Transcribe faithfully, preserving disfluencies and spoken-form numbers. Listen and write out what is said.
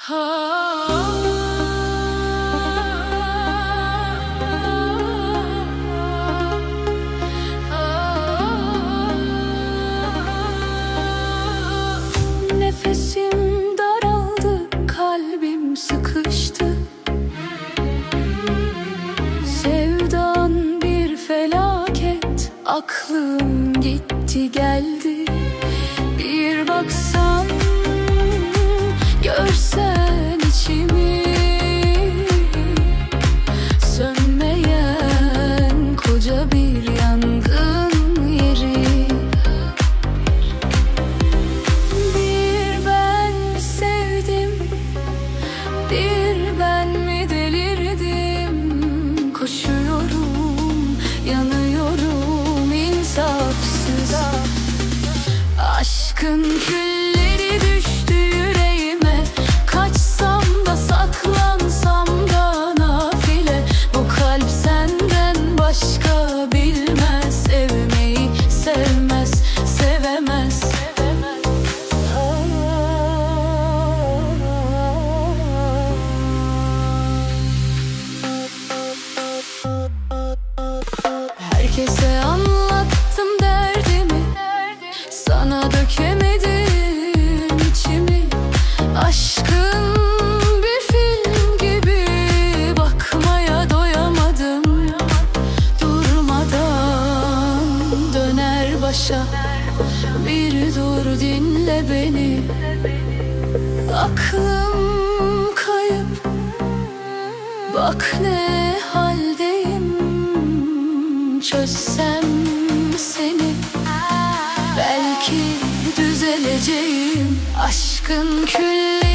Nefesim daraldı, kalbim sıkıştı. Sevdan bir felaket, aklım gitti geldi. Bir baksan, görsen içimi, sönmeyen koca bir yangın yeri. Bir ben sevdim, bir ben mi delirdim? Koşuyorum, yanıyorum insafsız. Aşkın külleri düştü yüreğime, kaçsam da saklansam da nafile. Bu kalp senden başka bilmez, sevmeyi sevmez, sevemez. Herkese anlattım derdimi, sana dökemedim içimi. Aşkın bir film gibi, bakmaya doyamadım. Durmadan döner başa, bir dur dinle beni. Aklım kayıp, bak ne haldeyim. Çözsem seni, belki düzeleceğim. Aşkın külleri